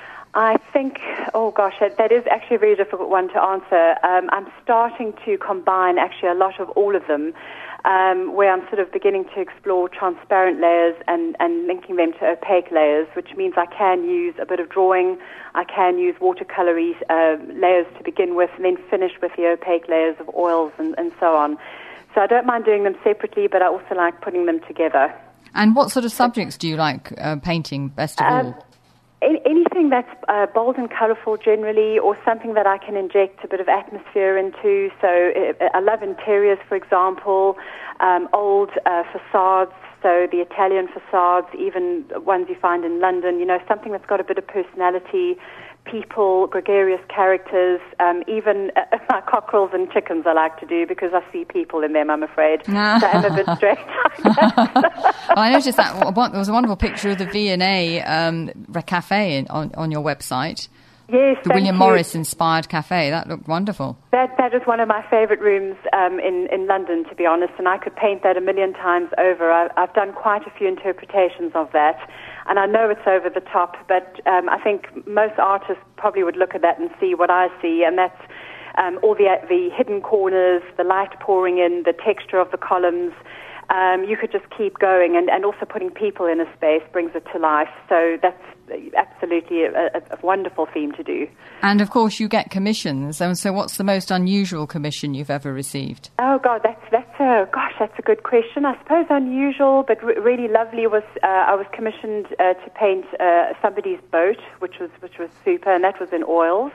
I think, oh gosh, that, that is actually a very difficult one to answer. Um, I'm starting to combine actually a lot of all of them. Um, where I'm sort of beginning to explore transparent layers and, and linking them to opaque layers, which means I can use a bit of drawing, I can use watercolour uh, layers to begin with, and then finish with the opaque layers of oils and, and so on. So I don't mind doing them separately, but I also like putting them together. And what sort of subjects do you like uh, painting best of Um, all? A- Anything that's uh, bold and colourful generally, or something that I can inject a bit of atmosphere into. So uh, I love interiors, for example, um, old uh, facades, so the Italian facades, even ones you find in London, you know, something that's got a bit of personality, people, gregarious characters, um, even uh, my cockerels and chickens I like to do because I see people in them, I'm afraid. So I'm a bit straight. Well, I noticed that there was a wonderful picture of the V and A um, cafe in, on, on your website. Yes, the thank William you. Morris-inspired cafe. That looked wonderful. That that is one of my favourite rooms um, in, in London, to be honest, and I could paint that a million times over. I, I've done quite a few interpretations of that, and I know it's over the top, but um, I think most artists probably would look at that and see what I see, and that's um, all the, the hidden corners, the light pouring in, the texture of the columns. Um, you could just keep going, and, and also putting people in a space brings it to life. So that's absolutely a, a, a wonderful theme to do. And of course, you get commissions. And so, what's the most unusual commission you've ever received? Oh God, that's that's a gosh, that's a good question. I suppose unusual, but re- really lovely was uh, I was commissioned uh, to paint uh, somebody's boat, which was which was super, and that was in oils.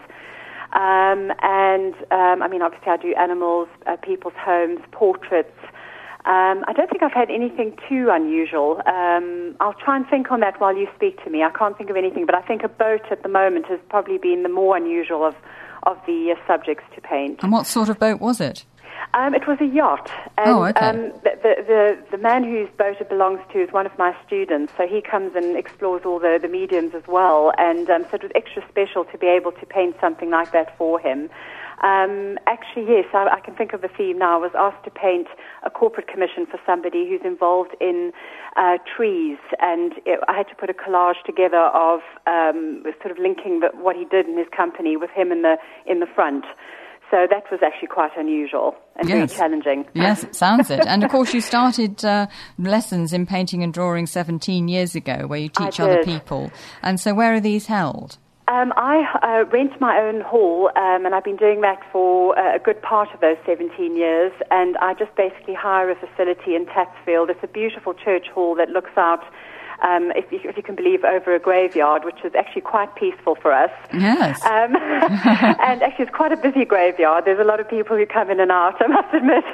Um, and um, I mean, obviously, I do animals, uh, people's homes, portraits. Um, I don't think I've had anything too unusual. Um, I'll try and think on that while you speak to me. I can't think of anything, but I think a boat at the moment has probably been the more unusual of, of the uh, subjects to paint. And what sort of boat was it? Um, it was a yacht. And, oh, okay. Um, the, the, the, the man whose boat it belongs to is one of my students, so he comes and explores all the, the mediums as well, and um, so it was extra special to be able to paint something like that for him. Um, actually, yes, I, I can think of a theme now. I was asked to paint a corporate commission for somebody who's involved in uh, trees, and it, I had to put a collage together of um, sort of linking the, what he did in his company with him in the in the front. So that was actually quite unusual and yes. very challenging. Yes, it sounds it. And of course, you started uh, lessons in painting and drawing seventeen years ago, where you teach I other did. people. And so, where are these held? Um, I uh, rent my own hall, um, and I've been doing that for uh, a good part of those seventeen years, and I just basically hire a facility in Tatsfield. It's a beautiful church hall that looks out, um, if, you, if you can believe, over a graveyard, which is actually quite peaceful for us. Yes. Um, and actually it's quite a busy graveyard. There's a lot of people who come in and out, I must admit.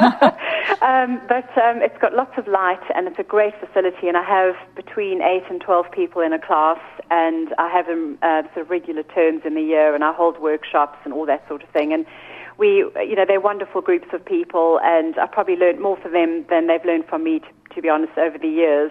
um, but um, it's got lots of light, and it's a great facility, and I have between eight and twelve people in a class, and I have them uh, sort of regular terms in the year, and I hold workshops and all that sort of thing. And we, you know, they're wonderful groups of people, and I probably learned more from them than they've learned from me, to, to be honest, over the years.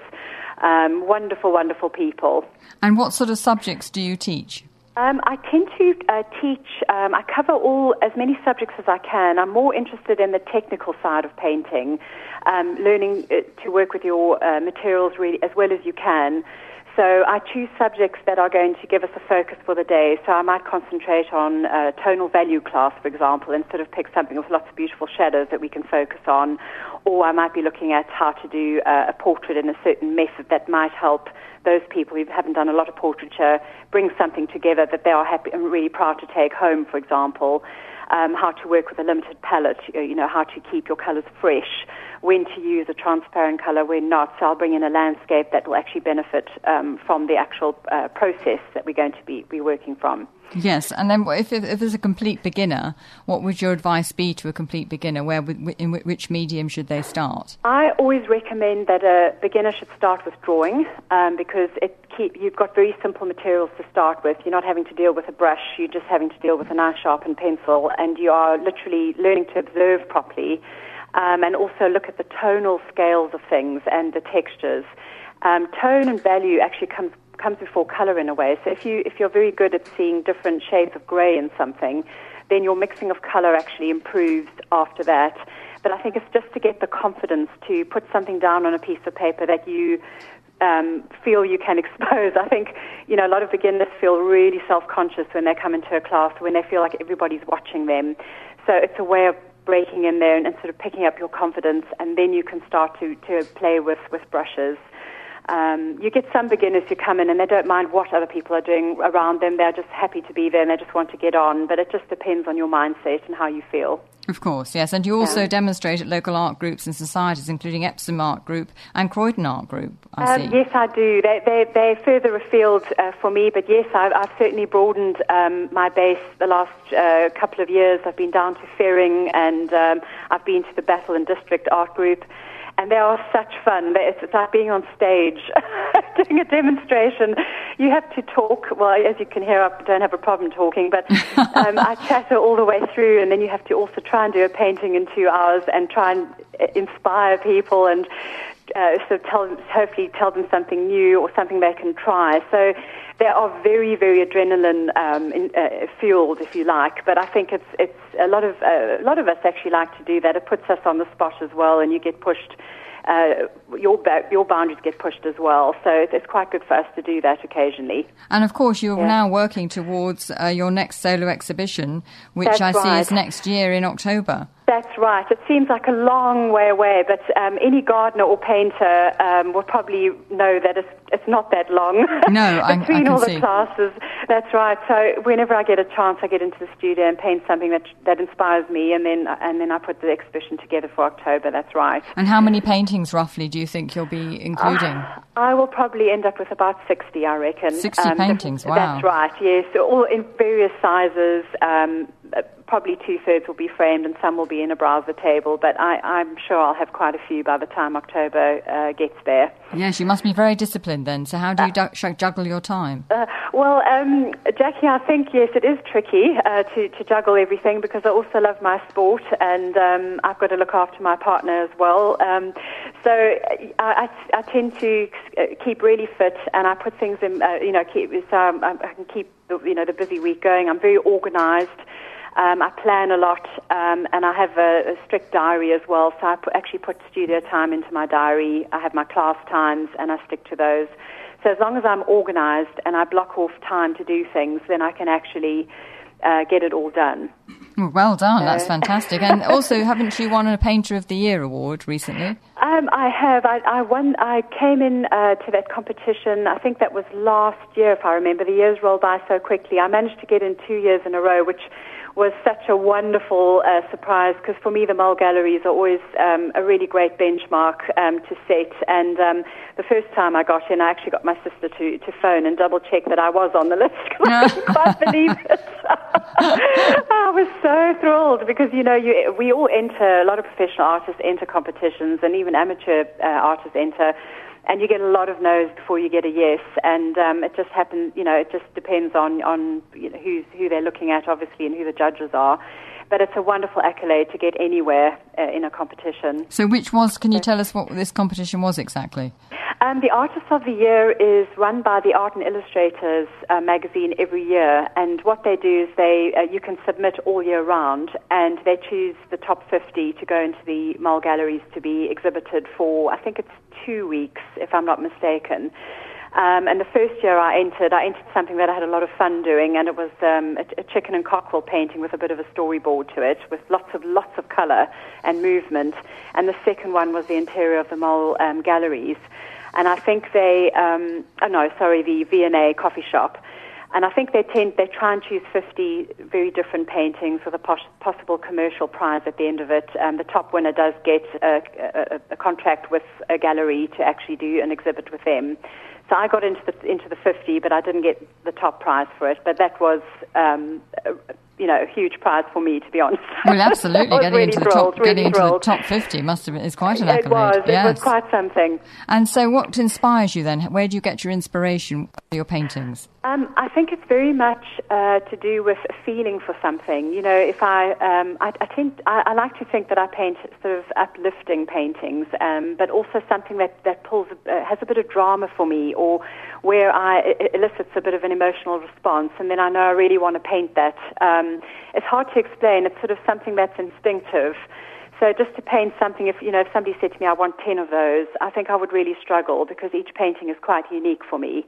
Um, wonderful, wonderful people. And what sort of subjects do you teach? Um, I tend to uh, teach, um, I cover all as many subjects as I can. I'm more interested in the technical side of painting, um, learning uh, to work with your uh, materials really as well as you can. So I choose subjects that are going to give us a focus for the day. So I might concentrate on uh, tonal value class, for example, and sort of pick something with lots of beautiful shadows that we can focus on. Or I might be looking at how to do uh, a portrait in a certain method that might help those people who haven't done a lot of portraiture bring something together that they are happy and really proud to take home, for example. Um, how to work with a limited palette, you know, how to keep your colours fresh, when to use a transparent colour, when not. So I'll bring in a landscape that will actually benefit um, from the actual uh, process that we're going to be, be working from. Yes, and then if, if, if there's a complete beginner, what would your advice be to a complete beginner? Where in which medium should they start? I always recommend that a beginner should start with drawing um, because it keep, you've got very simple materials to start with. You're not having to deal with a brush, you're just having to deal with a nice sharpened pencil, and you are literally learning to observe properly um, and also look at the tonal scales of things and the textures. Um, tone and value actually comes comes before colour in a way. So if you if you're very good at seeing different shades of grey in something, then your mixing of colour actually improves after that. But I think it's just to get the confidence to put something down on a piece of paper that you um, feel you can expose. I think, you know, a lot of beginners feel really self-conscious when they come into a class, when they feel like everybody's watching them. So it's a way of breaking in there and, and sort of picking up your confidence, and then you can start to, to play with, with brushes. Um, you get some beginners who come in and they don't mind what other people are doing around them. They're just happy to be there and they just want to get on. But it just depends on your mindset and how you feel. Of course, yes. And you also yeah. demonstrate at local art groups and societies, including Epsom Art Group and Croydon Art Group, I um, see. Yes, I do. They, they, they're further afield uh, for me, but yes, I've, I've certainly broadened um, my base the last uh, couple of years. I've been down to Ferring, and um, I've been to the Battle and District Art Group. And they are such fun. It's like being on stage, doing a demonstration. You have to talk. Well, as you can hear, I don't have a problem talking, but um, I chatter all the way through, and then you have to also try and do a painting in two hours and try and inspire people and uh, sort of tell, hopefully tell them something new or something they can try. So they are very, very adrenaline um, in, uh, fueled, if you like. But I think it's it's a lot of uh, a lot of us actually like to do that. It puts us on the spot as well, and you get pushed. Uh, your ba- your boundaries get pushed as well, so it's, it's quite good for us to do that occasionally. And of course, you're yeah. now working towards uh, your next solo exhibition, which That's I see right. is next year in October. That's right. It seems like a long way away, but um, any gardener or painter um, will probably know that it's it's not that long. No, I, between I can all see. the classes. That's right. So whenever I get a chance, I get into the studio and paint something that that inspires me, and then and then I put the exhibition together for October. That's right. And how many paintings roughly do you think you'll be including? Uh, I will probably end up with about sixty, I reckon. sixty um, paintings. Wow. That's right. Yes, all in various sizes. Um, Probably two-thirds will be framed and some will be in a browser table, but I, I'm sure I'll have quite a few by the time October uh, gets there. Yes, you must be very disciplined then. So how do you uh, du- juggle your time? Uh, well, um, Jackie, I think, yes, it is tricky uh, to, to juggle everything because I also love my sport and um, I've got to look after my partner as well. Um, so I, I, I tend to keep really fit and I put things in, uh, you know, keep, so I, I can keep, the, you know, the busy week going. I'm very organised. Um, I plan a lot, um, and I have a, a strict diary as well, so I put, actually put studio time into my diary. I have my class times, and I stick to those. So as long as I'm organised and I block off time to do things, then I can actually uh, get it all done. Well done, So. That's fantastic. And also, haven't you won a Painter of the Year award recently? Um, I have. I, I won. I came in uh, to that competition. I think that was last year, if I remember. The years rolled by so quickly. I managed to get in two years in a row, which was such a wonderful uh, surprise because for me the Mull Galleries are always um, a really great benchmark um, to set. And um, the first time I got in, I actually got my sister to, to phone and double check that I was on the list because I couldn't quite believe it. I was so thrilled because, you know, you, we all enter, a lot of professional artists enter competitions and even amateur uh, artists enter. And you get a lot of no's before you get a yes, and um, it just happens. You know, it just depends on on you know, who's who they're looking at, obviously, and who the judges are. But it's a wonderful accolade to get anywhere uh, in a competition. So, which was? Can you tell us what this competition was exactly? Um, the Artist of the Year is run by the Art and Illustrators uh, magazine every year, and what they do is they uh, you can submit all year round, and they choose the top fifty to go into the Mull Galleries to be exhibited for. I think it's two weeks, if I'm not mistaken. Um, and the first year I entered, I entered something that I had a lot of fun doing, and it was um, a, a chicken and cockerel painting with a bit of a storyboard to it, with lots of lots of colour and movement. And the second one was the interior of the Mull um, Galleries. And I think they, um, oh no, sorry, the V and A coffee shop. And I think they tend, they try and choose fifty very different paintings with a pos- possible commercial prize at the end of it. Um, the top winner does get a, a, a contract with a gallery to actually do an exhibit with them. So I got into the into the fifty, but I didn't get the top prize for it. But that was, um, a, you know, a huge prize for me, to be honest. Well, absolutely, getting really into the thrilled, top, really getting into thrilled. the top fifty must have been is quite an accolade. It was. Yes. It was quite something. And so, what inspires you then? Where do you get your inspiration for your paintings? Um, I think it's very much uh, to do with a feeling for something. You know, if I, um, I, I tend, I, I like to think that I paint sort of uplifting paintings, um, but also something that that pulls, uh, has a bit of drama for me, or where I it elicits a bit of an emotional response, and then I know I really want to paint that. Um, it's hard to explain. It's sort of something that's instinctive. So just to paint something, if you know, if somebody said to me, "I want ten of those," I think I would really struggle because each painting is quite unique for me.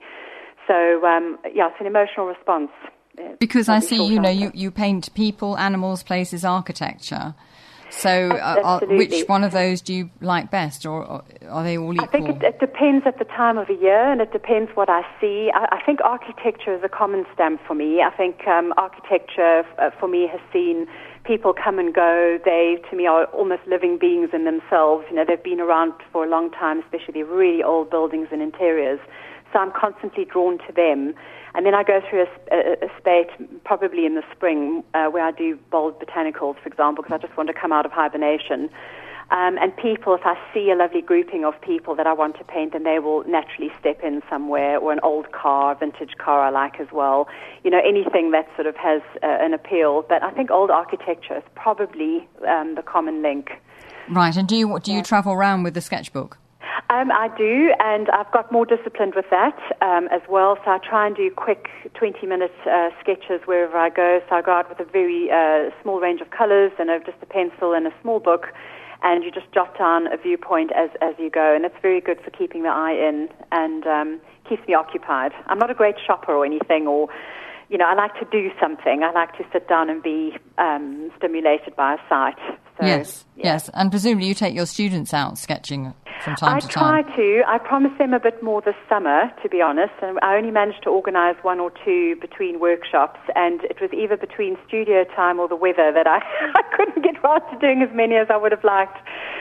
So, um, yeah, it's an emotional response. Because I see, you know, you, you paint people, animals, places, architecture. So uh, are, which one of those do you like best, or, or are they all equal? I think it, it depends at the time of the year, and it depends what I see. I, I think architecture is a common stamp for me. I think um, architecture, uh, for me, has seen people come and go. They, to me, are almost living beings in themselves. You know, they've been around for a long time, especially really old buildings and interiors. So I'm constantly drawn to them. And then I go through a, a, a spate, probably in the spring, uh, where I do bold botanicals, for example, because I just want to come out of hibernation. Um, and people, if I see a lovely grouping of people that I want to paint, then they will naturally step in somewhere, or an old car, vintage car I like as well. You know, anything that sort of has uh, an appeal. But I think old architecture is probably um, the common link. Right, and do you do you yeah. travel around with the sketchbook? Uh, Um, I do, and I've got more disciplined with that um, as well. So I try and do quick twenty-minute uh, sketches wherever I go. So I go out with a very uh, small range of colours and a, just a pencil and a small book, and you just jot down a viewpoint as, as you go. And it's very good for keeping the eye in and um, keeps me occupied. I'm not a great shopper or anything, or, you know, I like to do something. I like to sit down and be um, stimulated by a sight. So, yes, yeah. yes. And presumably you take your students out sketching from time I to time. I try to. I promised them a bit more this summer, to be honest, and I only managed to organise one or two between workshops, and it was either between studio time or the weather that I, I couldn't get round to doing as many as I would have liked.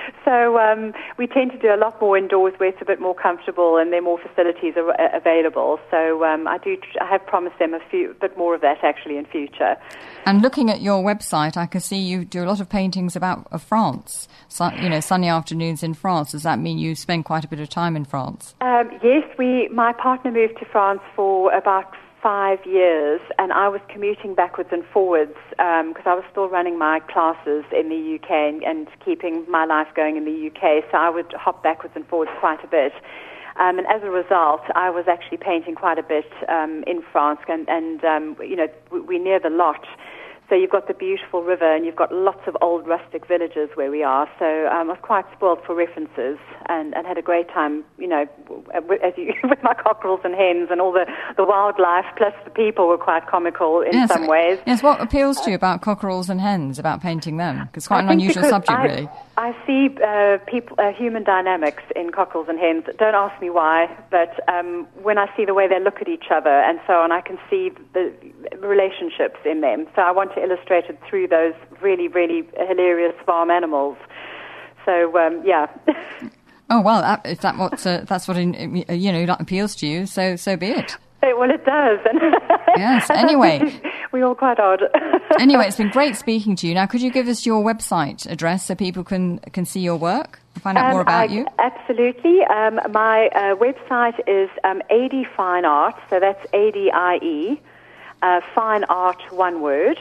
So um, we tend to do a lot more indoors where it's a bit more comfortable and there are more facilities are, uh, available. So um, I do. I have promised them a few, a bit more of that actually in future. And looking at your website, I can see you do a lot of paintings about uh, France. So, you know, sunny afternoons in France. Does that mean you spend quite a bit of time in France? Um, yes, we. My partner moved to France for about five years, and I was commuting backwards and forwards because um, I was still running my classes in the U K and, and keeping my life going in the U K. So I would hop backwards and forwards quite a bit. Um, and as a result, I was actually painting quite a bit um, in France, and, and um, you know, we're near the Lot. So you've got the beautiful river, and you've got lots of old rustic villages where we are. So um, I was quite spoilt for references, and, and had a great time, you know, as you, with my cockerels and hens and all the, the wildlife. Plus the people were quite comical in yes, some ways. Yes. What appeals to you about cockerels and hens? About painting them? Because it's quite an unusual subject, I, really. I see uh, people, uh, human dynamics in cockerels and hens. Don't ask me why, but um, when I see the way they look at each other and so on, I can see the relationships in them. So I want to illustrate it through those really, really hilarious farm animals. So, um, yeah. Oh, well, that, if that what, uh, that's what, in, you know, that appeals to you, so so be it. Well, it does. Yes, anyway. We're all quite odd. Anyway, it's been great speaking to you. Now, could you give us your website address so people can, can see your work and find out um, more about I, you? Absolutely. Um, my uh, website is um, A D Fine Art, so that's A D I E, uh, Fine Art, one word,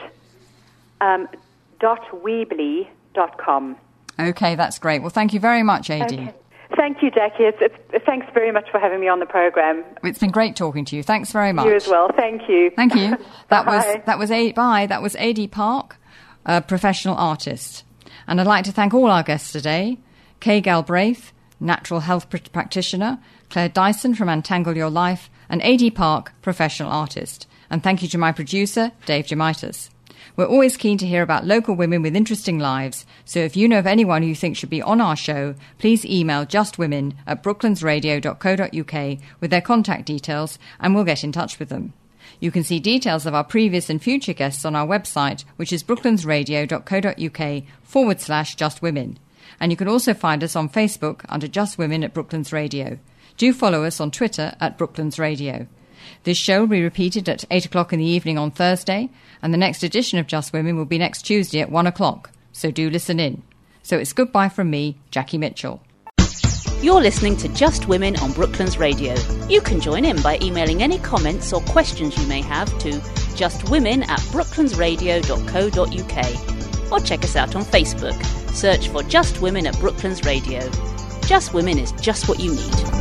um, dot weebly dot com. Okay, that's great. Well, thank you very much, A D. Okay. Thank you, Jackie. It's, it's, thanks very much for having me on the programme. It's been great talking to you. Thanks very much. You as well. Thank you. Thank you. That Bye. was that was a bye. That was A D Park, a professional artist, and I'd like to thank all our guests today: Kay Galbraith, natural health pr- practitioner; Claire Dyson from Untangle Your Life; and A D Park, professional artist. And thank you to my producer, Dave Jamitas. We're always keen to hear about local women with interesting lives, so if you know of anyone who you think should be on our show, please email justwomen at brooklandsradio dot co dot uk with their contact details and we'll get in touch with them. You can see details of our previous and future guests on our website, which is brooklandsradio dot co dot uk forward slash justwomen. And you can also find us on Facebook under Just Women at Brooklands Radio. Do follow us on Twitter at Brooklands Radio. This show will be repeated at eight o'clock in the evening on Thursday, and the next edition of Just Women will be next Tuesday at one o'clock, so do listen in. So it's goodbye from me, Jackie Mitchell. You're listening to Just Women on Brooklands Radio. You can join in by emailing any comments or questions you may have to justwomen at brooklandsradio dot co dot uk, or check us out on Facebook. Search for Just Women at Brooklands Radio. Just Women is just what you need.